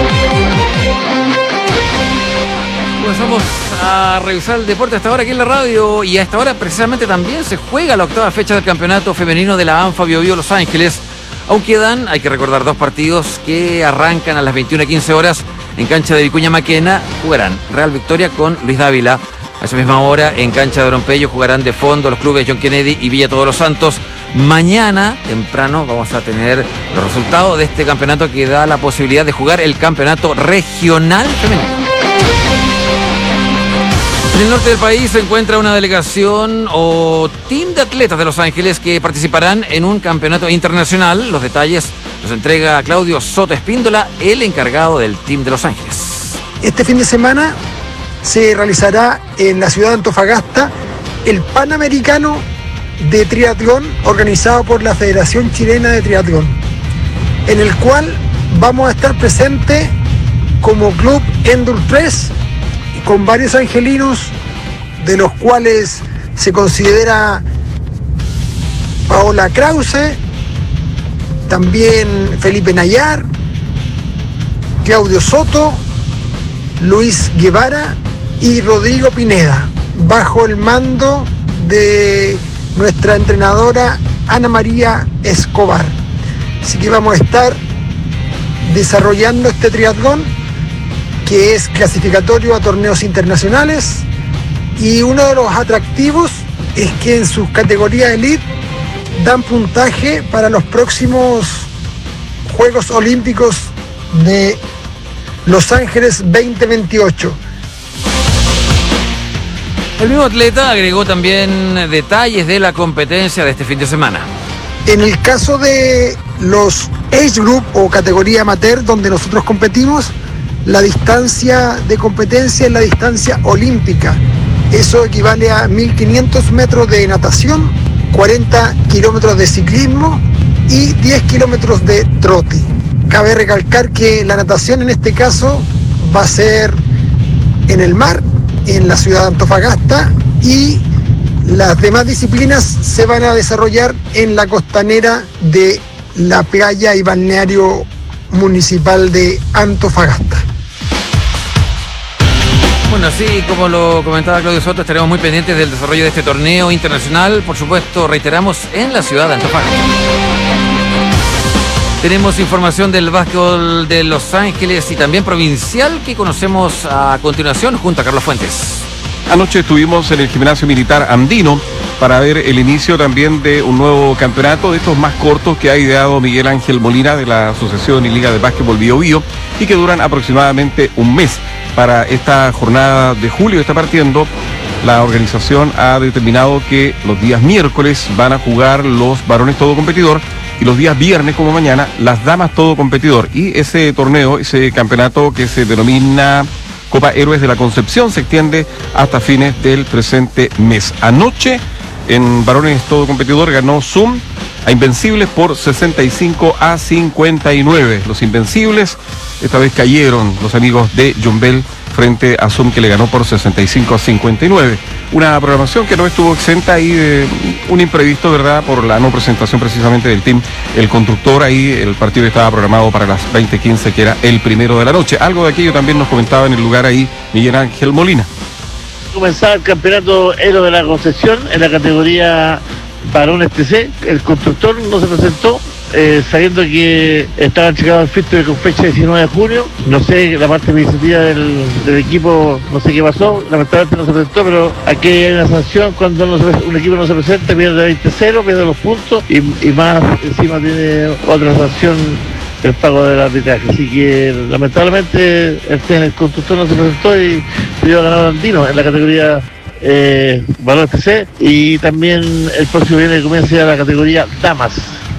Comenzamos a revisar el deporte hasta ahora aquí en la radio, y a esta hora precisamente también se juega la octava fecha del campeonato femenino de la ANFA Bio Bio Los Ángeles. Aún quedan, hay que recordar, dos partidos que arrancan a las veintiuna quince horas en cancha de Vicuña Maquena. Jugarán Real Victoria con Luis Dávila. A esa misma hora en cancha de Orompeyo jugarán de fondo los clubes John Kennedy y Villa Todos los Santos. Mañana temprano vamos a tener los resultados de este campeonato que da la posibilidad de jugar el campeonato regional femenino. En el norte del país se encuentra una delegación o team de atletas de Los Ángeles que participarán en un campeonato internacional. Los detalles los entrega Claudio Soto Espíndola, el encargado del team de Los Ángeles. Este fin de semana se realizará en la ciudad de Antofagasta el Panamericano de Triatlón organizado por la Federación Chilena de Triatlón, en el cual vamos a estar presentes como club Endurpress con varios angelinos, de los cuales se considera Paola Krause, también Felipe Nayar, Claudio Soto, Luis Guevara y Rodrigo Pineda, bajo el mando de nuestra entrenadora Ana María Escobar. Así que vamos a estar desarrollando este triatlón, que es clasificatorio a torneos internacionales, y uno de los atractivos es que en sus categorías elite dan puntaje para los próximos Juegos Olímpicos de Los Ángeles veinte veintiocho. El mismo atleta agregó también detalles de la competencia de este fin de semana. En el caso de los Age Group o categoría amateur donde nosotros competimos, la distancia de competencia es la distancia olímpica. Eso equivale a mil quinientos metros de natación, cuarenta kilómetros de ciclismo y diez kilómetros de trote. Cabe recalcar que la natación en este caso va a ser en el mar, en la ciudad de Antofagasta, y las demás disciplinas se van a desarrollar en la costanera de la playa y balneario municipal de Antofagasta. Bueno, así como lo comentaba Claudio Soto, estaremos muy pendientes del desarrollo de este torneo internacional, por supuesto, reiteramos, en la ciudad de Antofagasta. Tenemos información del básquetbol de Los Ángeles y también provincial que conocemos a continuación junto a Carlos Fuentes. Anoche estuvimos en el gimnasio militar andino para ver el inicio también de un nuevo campeonato de estos más cortos que ha ideado Miguel Ángel Molina de la Asociación y Liga de Básquetbol Bio Bio y que duran aproximadamente un mes. Para esta jornada de julio está partiendo, la organización ha determinado que los días miércoles van a jugar los varones todo competidor y los días viernes como mañana las damas todo competidor, y ese torneo, ese campeonato que se denomina Copa Héroes de la Concepción se extiende hasta fines del presente mes. Anoche, en varones todo competidor, ganó Zoom a Invencibles por sesenta y cinco a cincuenta y nueve. Los Invencibles esta vez cayeron, los amigos de Jumbel, frente a Zoom, que le ganó por sesenta y cinco a cincuenta y nueve. Una programación que no estuvo exenta ahí de un imprevisto, ¿verdad?, por la no presentación precisamente del team El Constructor. Ahí el partido estaba programado para las veinte quince, que era el primero de la noche. Algo de aquello también nos comentaba en el lugar ahí Miguel Ángel Molina. Comenzaba el campeonato Héroe de la Concepción en la categoría varones T C. El Constructor no se presentó, eh, sabiendo que estaban checados el fixture con fecha diecinueve de junio. No sé, la parte administrativa del, del equipo, no sé qué pasó, lamentablemente no se presentó, pero aquí hay una sanción cuando no se, un equipo no se presenta, pierde veinte cero, pierde los puntos y, y más encima tiene otra sanción, el pago del arbitraje. Así que lamentablemente el, el Constructor no se presentó y pidió a ganar Andino en la categoría eh, valor T C, y también el próximo viernes comienza ya la categoría Damas.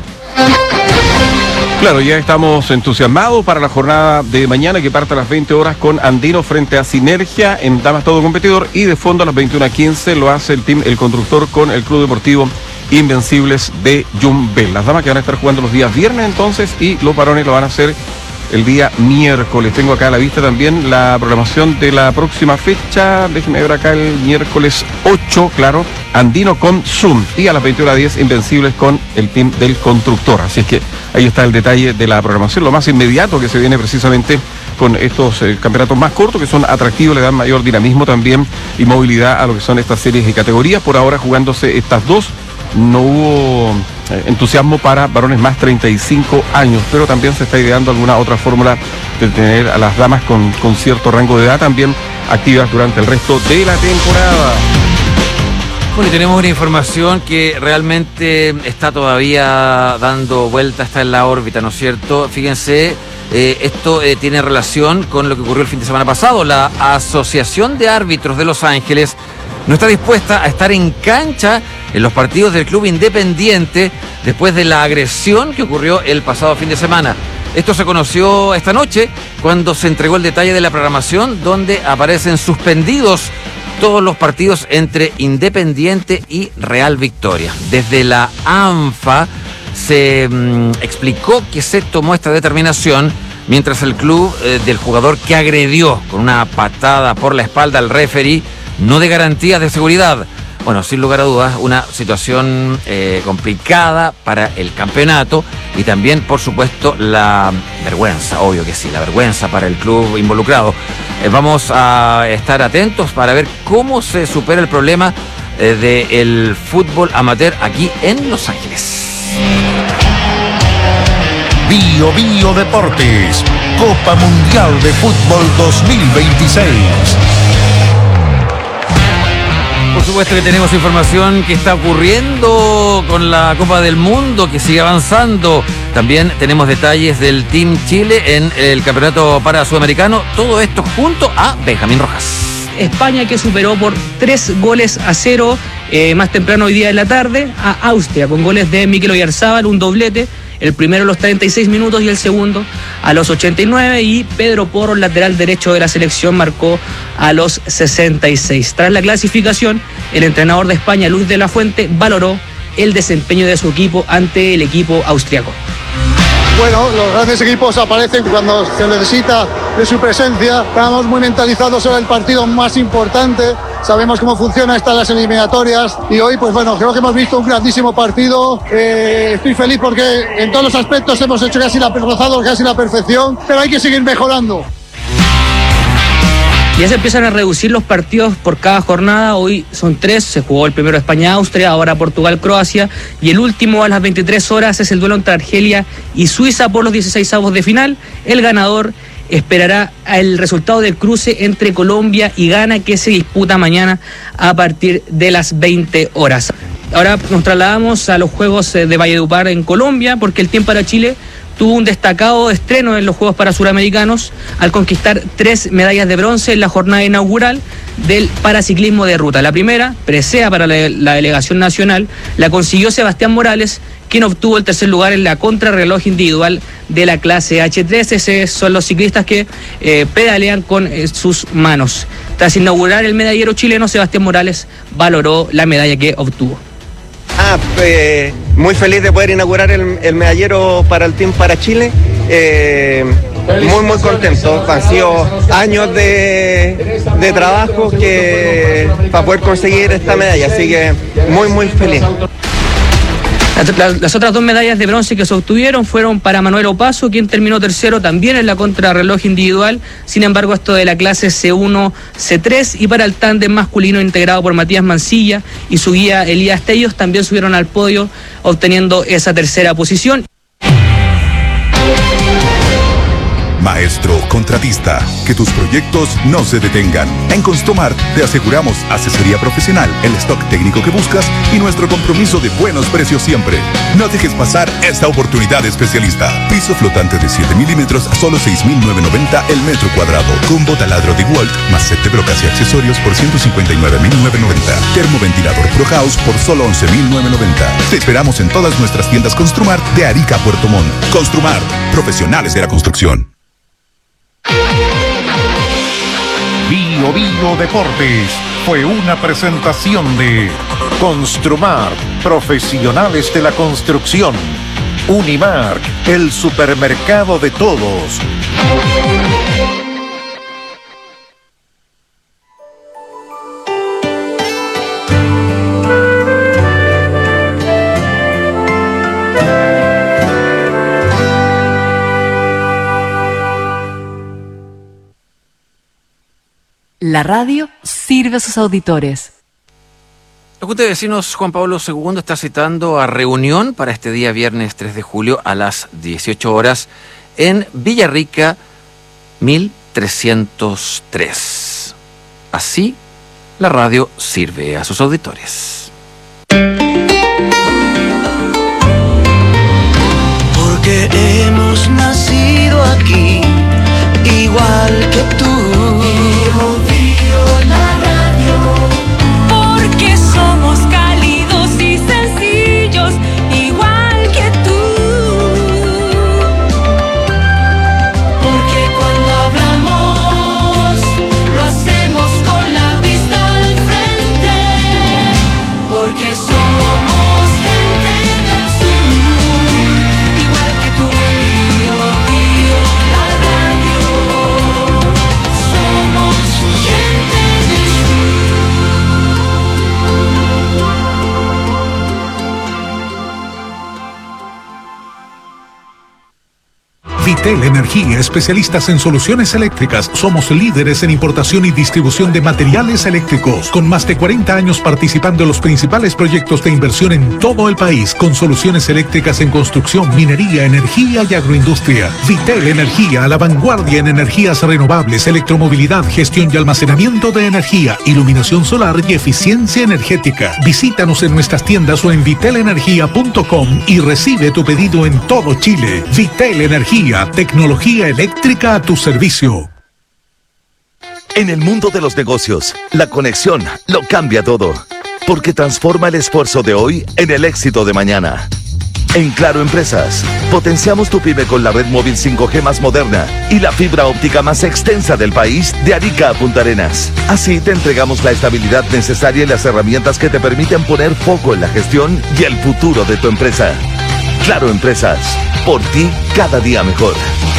Claro, ya estamos entusiasmados para la jornada de mañana, que parte a las veinte horas con Andino frente a Sinergia en Damas Todo Competidor, y de fondo a las veintiuna quince lo hace el team El Constructor con el Club Deportivo Invencibles de Jumbel. Las damas que van a estar jugando los días viernes entonces, y los varones lo van a hacer el día miércoles. Tengo acá a la vista también la programación de la próxima fecha. Déjenme ver acá el miércoles ocho, claro, Andino con Zoom, y a las veintiuna diez Invencibles con el team del Constructor. Así es que ahí está el detalle de la programación, lo más inmediato que se viene precisamente con estos eh, campeonatos más cortos, que son atractivos, le dan mayor dinamismo también y movilidad a lo que son estas series y categorías. Por ahora jugándose estas dos, no hubo eh, entusiasmo para varones más treinta y cinco años, pero también se está ideando alguna otra fórmula de tener a las damas con, con cierto rango de edad también activas durante el resto de la temporada. Bueno, y tenemos una información que realmente está todavía dando vuelta, está en la órbita, ¿no es cierto? Fíjense, eh, esto eh, tiene relación con lo que ocurrió el fin de semana pasado. La Asociación de Árbitros de Los Ángeles no está dispuesta a estar en cancha en los partidos del club Independiente después de la agresión que ocurrió el pasado fin de semana. Esto se conoció esta noche cuando se entregó el detalle de la programación, donde aparecen suspendidos todos los partidos entre Independiente y Real Victoria. Desde la ANFA se mmm, explicó que se tomó esta determinación mientras el club eh, del jugador que agredió con una patada por la espalda al referee no de garantías de seguridad. Bueno, sin lugar a dudas, una situación eh, complicada para el campeonato, y también, por supuesto, la vergüenza, obvio que sí, la vergüenza para el club involucrado. Eh, vamos a estar atentos para ver cómo se supera el problema eh, del fútbol amateur aquí en Los Ángeles. Bio Bio Deportes, Copa Mundial de Fútbol dos mil veintiséis. Por supuesto que tenemos información que está ocurriendo con la Copa del Mundo, que sigue avanzando. También tenemos detalles del Team Chile en el Campeonato para Sudamericano. Todo esto junto a Benjamín Rojas. España, que superó por tres goles a cero eh, más temprano hoy día en la tarde a Austria, con goles de Mikel Oyarzábal, un doblete. El primero a los treinta y seis minutos y el segundo a los ochenta y nueve, y Pedro Porro, lateral derecho de la selección, marcó a los sesenta y seis. Tras la clasificación, el entrenador de España, Luis de la Fuente, valoró el desempeño de su equipo ante el equipo austriaco. Bueno, los grandes equipos aparecen cuando se necesita de su presencia. Estamos muy mentalizados sobre el partido más importante. Sabemos cómo funciona estas las eliminatorias, y hoy, pues bueno, creo que hemos visto un grandísimo partido. Eh, estoy feliz porque en todos los aspectos hemos hecho casi la, rozado casi la perfección, pero hay que seguir mejorando. Ya se empiezan a reducir los partidos por cada jornada. Hoy son tres, se jugó el primero España-Austria, ahora Portugal-Croacia, y el último a las veintitrés horas es el duelo entre Argelia y Suiza por los dieciseisavos de final. El ganador esperará el resultado del cruce entre Colombia y Ghana, que se disputa mañana a partir de las veinte horas. Ahora nos trasladamos a los Juegos de Valledupar en Colombia, porque el Team para Chile tuvo un destacado estreno en los Juegos para Suramericanos al conquistar tres medallas de bronce en la jornada inaugural. del paraciclismo de ruta. La primera, presea para la, la delegación nacional, la consiguió Sebastián Morales, quien obtuvo el tercer lugar en la contrarreloj individual de la clase hache tres. Esos son los ciclistas que eh, pedalean con eh, sus manos. Tras inaugurar el medallero chileno, Sebastián Morales valoró la medalla que obtuvo. Ah, eh, muy feliz de poder inaugurar el, el medallero para el Team para Chile. Eh, muy muy contento. Han sido años de, de trabajo que para poder conseguir esta medalla, así que muy muy feliz. Las otras dos medallas de bronce que se obtuvieron fueron para Manuel Opaso, quien terminó tercero también en la contrarreloj individual. Sin embargo, esto de la clase ce uno ce tres, y para el tándem masculino integrado por Matías Mancilla y su guía Elías Tellos, también subieron al podio obteniendo esa tercera posición. Maestro contratista, que tus proyectos no se detengan. En Construmar te aseguramos asesoría profesional, el stock técnico que buscas y nuestro compromiso de buenos precios siempre. No dejes pasar esta oportunidad especialista. Piso flotante de siete milímetros a solo seis mil novecientos noventa el metro cuadrado. Combo taladro de Walt más set de brocas y accesorios por ciento cincuenta y nueve mil novecientos noventa. Termoventilador Pro House por solo once mil novecientos noventa. Te esperamos en todas nuestras tiendas Construmar de Arica a Puerto Montt. Construmar, profesionales de la construcción. Bio Bio Deportes fue una presentación de Construmar, profesionales de la construcción. Unimark, el supermercado de todos. La radio sirve a sus auditores. La Junta de Vecinos Juan Pablo segundo está citando a reunión para este día viernes tres de julio a las dieciocho horas en Villarrica mil trescientos tres. Así, la radio sirve a sus auditores. Porque hemos nacido aquí, igual que tú. Porque somos cálidos y sencillos, igual que tú. Porque cuando hablamos, lo hacemos con la vista al frente. Porque somos gente del sur, igual que tú. Bio, bio, la radio. Somos gente del sur. Vitel Energía, especialistas en soluciones eléctricas. Somos líderes en importación y distribución de materiales eléctricos, con más de cuarenta años participando en los principales proyectos de inversión en todo el país, con soluciones eléctricas en construcción, minería, energía y agroindustria. Vitel Energía, a la vanguardia en energías renovables, electromovilidad, gestión y almacenamiento de energía, iluminación solar y eficiencia energética. Visítanos en nuestras tiendas o en vitel energía punto com y recibe tu pedido en todo Chile. Vitel Energía, tecnología eléctrica a tu servicio. En el mundo de los negocios, la conexión lo cambia todo, porque transforma el esfuerzo de hoy en el éxito de mañana. En Claro Empresas, potenciamos tu pyme con la red móvil cinco G más moderna y la fibra óptica más extensa del país, de Arica a Punta Arenas. Así te entregamos la estabilidad necesaria y las herramientas que te permiten poner foco en la gestión y el futuro de tu empresa. Claro Empresas, por ti cada día mejor.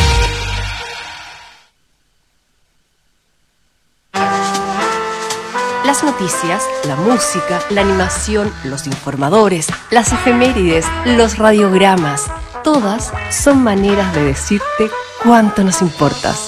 Las noticias, la música, la animación, los informadores, las efemérides, los radiogramas, todas son maneras de decirte cuánto nos importas.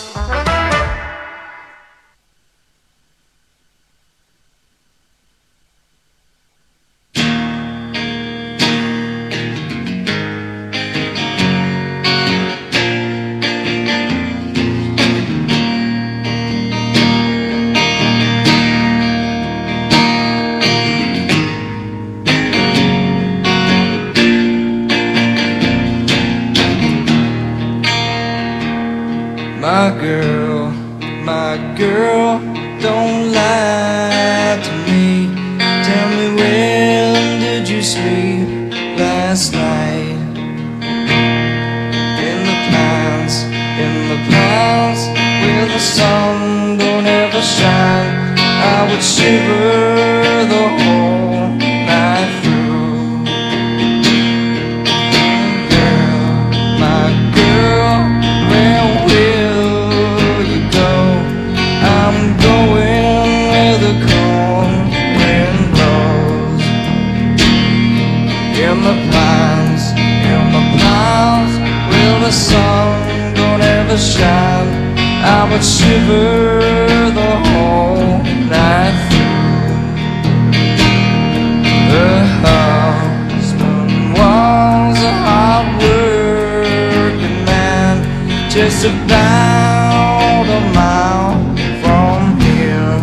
My girl, my girl, don't lie to me. Tell me, when did you sleep last night? In the pines, in the pines, where the sun don't ever shine, I would shiver the whole night through. Girl, my girl, where will you go? I'm going where the cold wind blows. In the pines, in the pines, where the sun don't ever shine, I would shiver the whole night through. The husband was a hard-working man, just about a mile from here.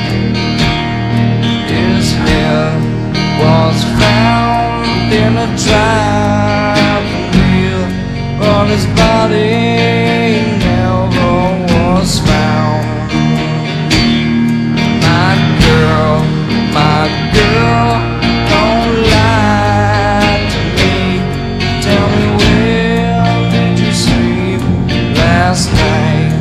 His head was found in a driving wheel, but his body never was found. My girl, my girl, don't lie to me. Tell me, where did you sleep last night?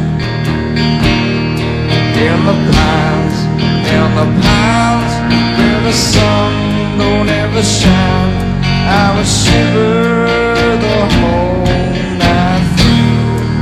In the pines, in the pines, where the sun don't ever shine, I would shiver the whole night through.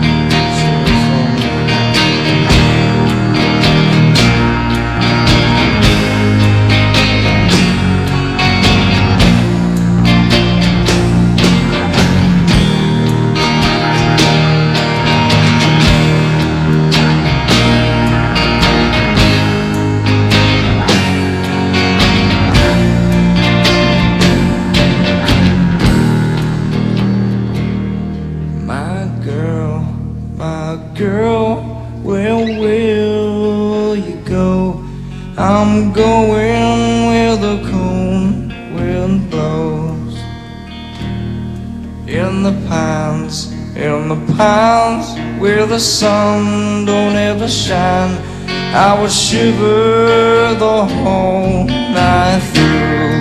My girl, my girl, where will you go? I'm going where the cold wind blows. In the pines, in the pines, where the sun don't ever shine, I would shiver the whole night through.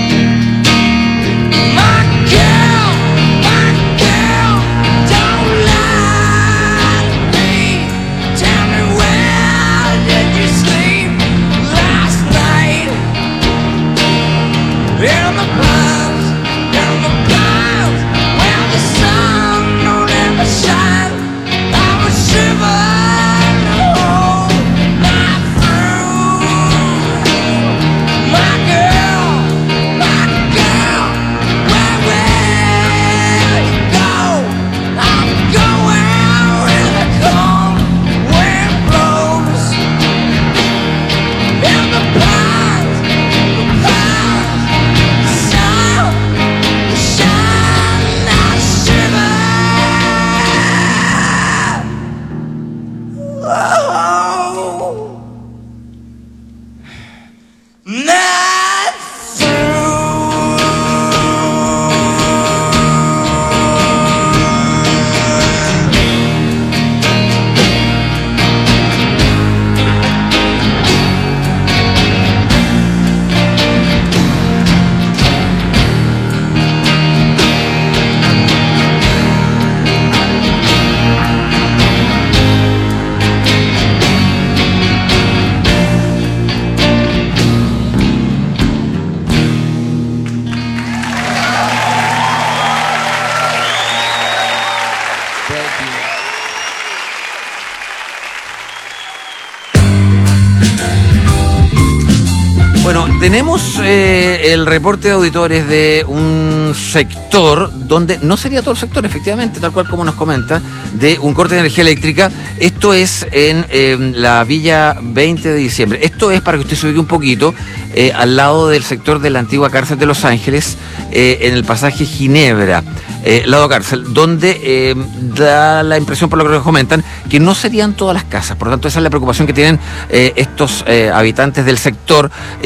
My girl, my girl, don't lie to me. Tell me, where did you sleep last night? In the pines, in the pines, where the sun don't ever shine, I would shiver the whole night through. My girl, my girl, where will you go? I'm going where the cold wind blows. In the pines, the pines, sun, the shine, I shiver. Oh, night Bueno, tenemos eh, el reporte de auditores de un sector donde no sería todo el sector, efectivamente, tal cual como nos comenta, de un corte de energía eléctrica. Esto es en eh, la Villa veinte de diciembre. Esto es, para que usted se ubique un poquito, eh, al lado del sector de la antigua cárcel de Los Ángeles, eh, en el pasaje Ginebra, eh, lado cárcel, donde eh, da la impresión, por lo que nos comentan, que no serían todas las casas. Por lo tanto, esa es la preocupación que tienen eh, estos eh, habitantes del sector. Eh,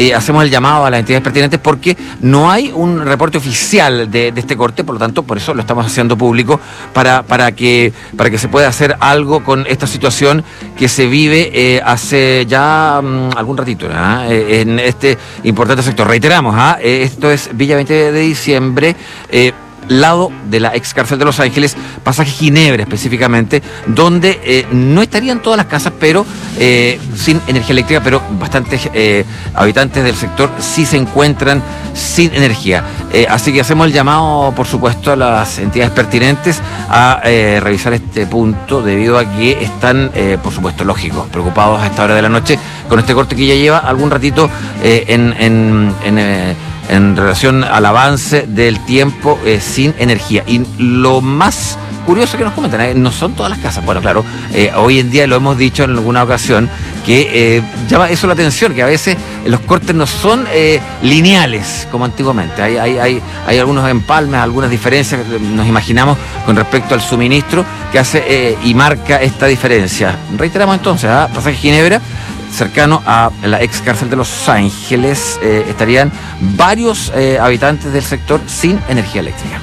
eh, hacemos el llamado a las entidades pertinentes porque no hay un reporte oficial de, de este corte, por lo tanto, por eso lo estamos haciendo público para, para, que, para que se pueda hacer algo con esta situación que se vive eh, hace ya um, algún ratito ¿eh? en este importante sector. Reiteramos, ¿eh? esto es Villa veinte de diciembre, eh, lado de la ex cárcel de Los Ángeles, pasaje Ginebra específicamente, donde eh, no estarían todas las casas, pero eh, sin energía eléctrica, pero bastantes eh, habitantes del sector sí se encuentran sin energía. Eh, así que hacemos el llamado, por supuesto, a las entidades pertinentes a eh, revisar este punto, debido a que están, eh, por supuesto, lógicos, preocupados a esta hora de la noche con este corte que ya lleva algún ratito eh, en... en, en eh, en relación al avance del tiempo eh, sin energía. Y lo más curioso que nos comentan, eh, no son todas las casas. Bueno, claro, eh, hoy en día lo hemos dicho en alguna ocasión, que eh, llama eso la atención, que a veces los cortes no son eh, lineales como antiguamente. Hay, hay, hay, hay algunos empalmes, algunas diferencias que nos imaginamos con respecto al suministro que hace eh, y marca esta diferencia. Reiteramos entonces, ¿eh? Pasaje Ginebra, cercano a la ex cárcel de Los Ángeles, eh, estarían varios eh, habitantes del sector sin energía eléctrica.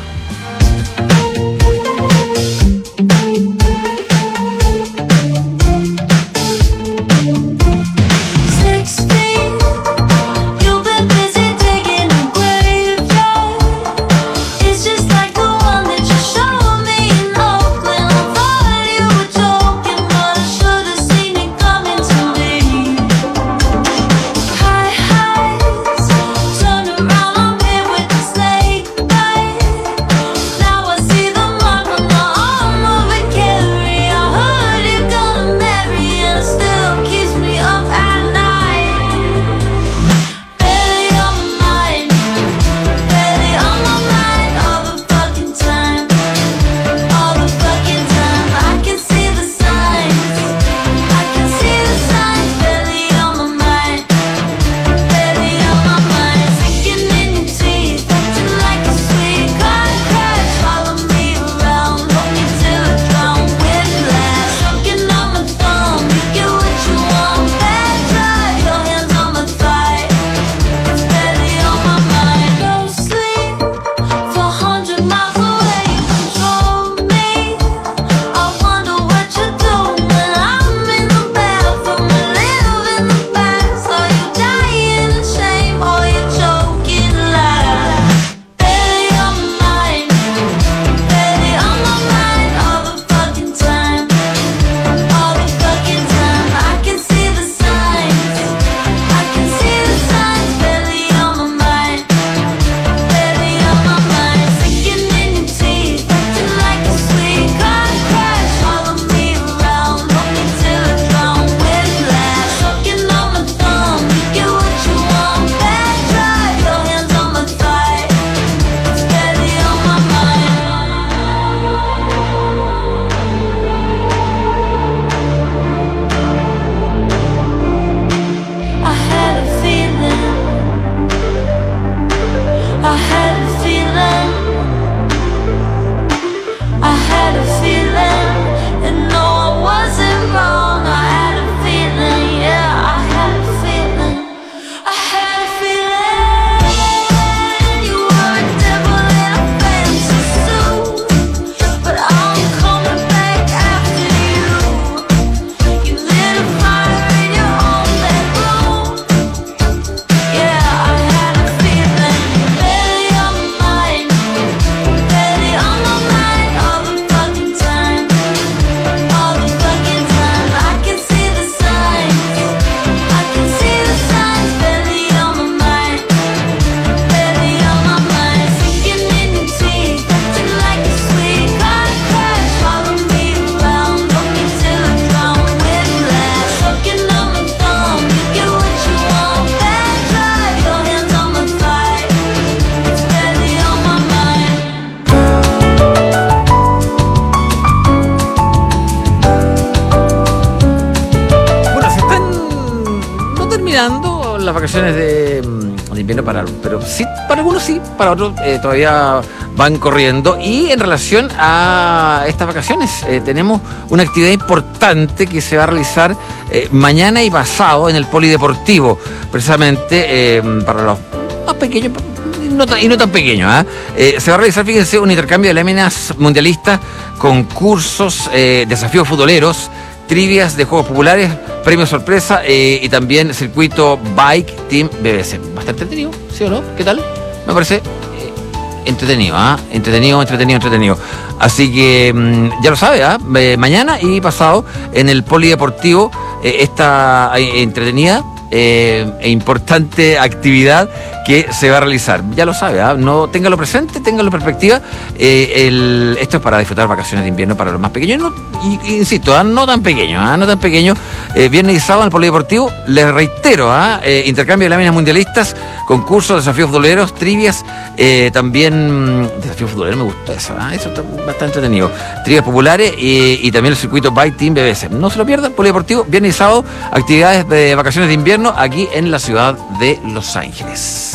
Las vacaciones de, de invierno para, pero sí, para algunos sí, para otros eh, todavía van corriendo. Y en relación a estas vacaciones, eh, tenemos una actividad importante que se va a realizar eh, mañana y pasado en el Polideportivo, precisamente eh, para los más pequeños y no tan, y no tan pequeños. ¿eh? Eh, se va a realizar, fíjense, un intercambio de láminas mundialistas, concursos, eh, desafíos futboleros, trivias de juegos populares, premios sorpresa eh, y también circuito Bike Team B B C. Bastante entretenido, ¿sí o no? ¿Qué tal? Me parece eh, entretenido, ¿ah? ¿eh? Entretenido, entretenido, entretenido. Así que mmm, ya lo sabe, ¿ah? ¿eh? Eh, mañana y pasado en el Polideportivo eh, esta eh, entretenida eh, e importante actividad que se va a realizar. Ya lo sabe, ¿eh? No, téngalo presente, téngalo en perspectiva. Eh, el, esto es para disfrutar vacaciones de invierno para los más pequeños, no, y, insisto, ¿eh? no tan pequeños, ¿eh? no tan pequeños. Eh, viernes y sábado en el Polideportivo, les reitero, ¿eh? Eh, intercambio de láminas mundialistas, concursos, desafíos futboleros, trivias, eh, también desafíos futboleros, me gustó eso, ¿eh? Eso está bastante entretenido. Trivias populares y, y también el circuito Bike Team B B C. No se lo pierdan, Polideportivo, viernes y sábado, actividades de vacaciones de invierno aquí en la ciudad de Los Ángeles.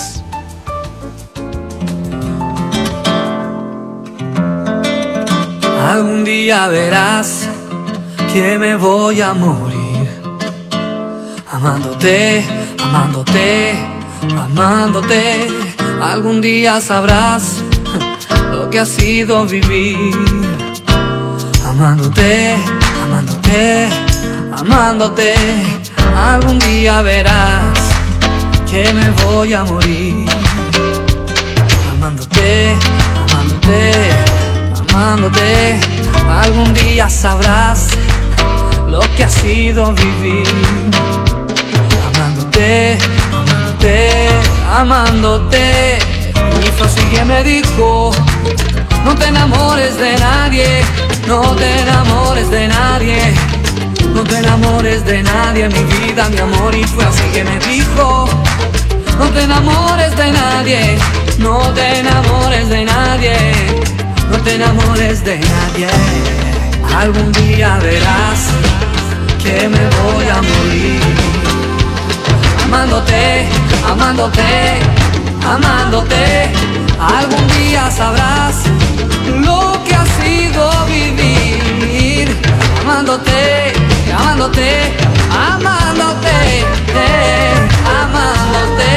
Algún día verás que me voy a morir amándote, amándote, amándote. Algún día sabrás lo que ha sido vivir amándote, amándote, amándote. Algún día verás que me voy a morir amándote, amándote, amándote. Algún día sabrás lo que ha sido vivir amándote, amándote, amándote. Y fue así que me dijo: no te enamores de nadie, no te enamores de nadie, no te enamores de nadie, mi vida, mi amor. Y fue así que me dijo: no te enamores de nadie, no te enamores de nadie, no te enamores de nadie. Algún día verás que me voy a morir amándote, amándote, amándote. Algún día sabrás lo que ha sido vivir amándote, amándote, amándote, eh, amándote.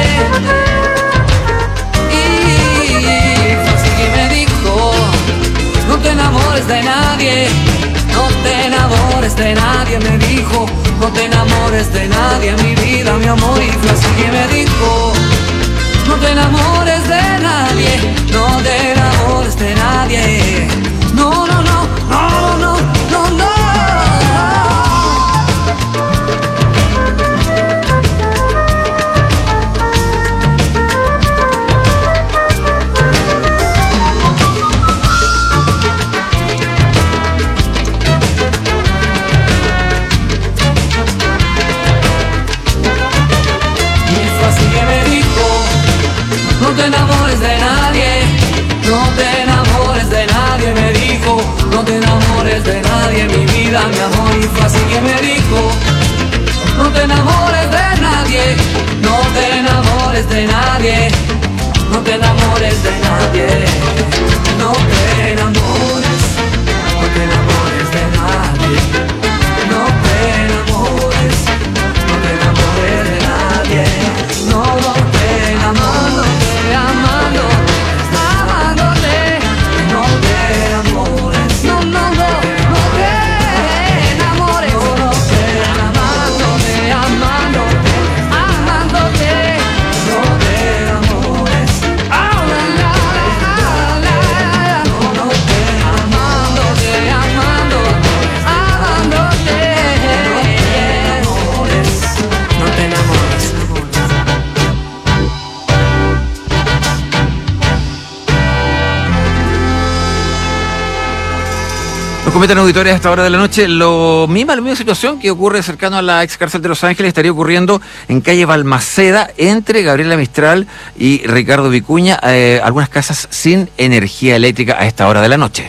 Y así que me dijo: no te enamores de nadie, no te enamores de nadie. Me dijo: no te enamores de nadie, mi vida, mi amor. Y fue así que me dijo: no te enamores de nadie, no te enamores de nadie. No, no, no, no, no, no, no. No te enamores de nadie, no te enamores de nadie, me dijo. No te enamores de nadie, mi vida, mi amor. Y fue así que me dijo: no te enamores de nadie, no te enamores de nadie, no te enamores de nadie, no te enamores, no te enamores de nadie, no te enamores, no te enamores de nadie, no, no te enamores. Amando, amándote, no te enamores, no, no, no, no te enamores, no te amándote, amándote, amándote, no te enamores, ah, la, la, la, la, no, no te amándote, amándote, amándote, no te enamores, no te enamores. Nos comentan auditores a esta hora de la noche, lo misma, la misma situación que ocurre cercano a la ex cárcel de Los Ángeles estaría ocurriendo en calle Balmaceda entre Gabriela Mistral y Ricardo Vicuña, eh, algunas casas sin energía eléctrica a esta hora de la noche.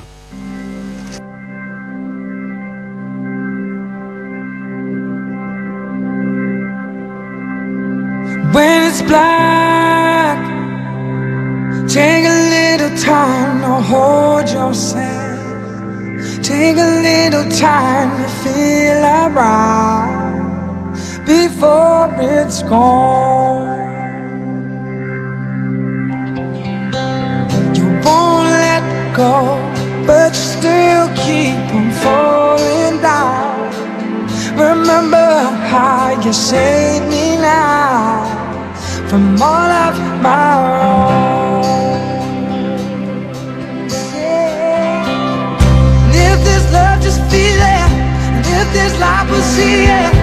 When it's black Take a little time to hold yourself. Take a little time to feel alright before it's gone. You won't let go, but you still keep on falling down. Remember how you saved me now from all of my wrong. Yeah. And if this love just feel it, and if this life was here,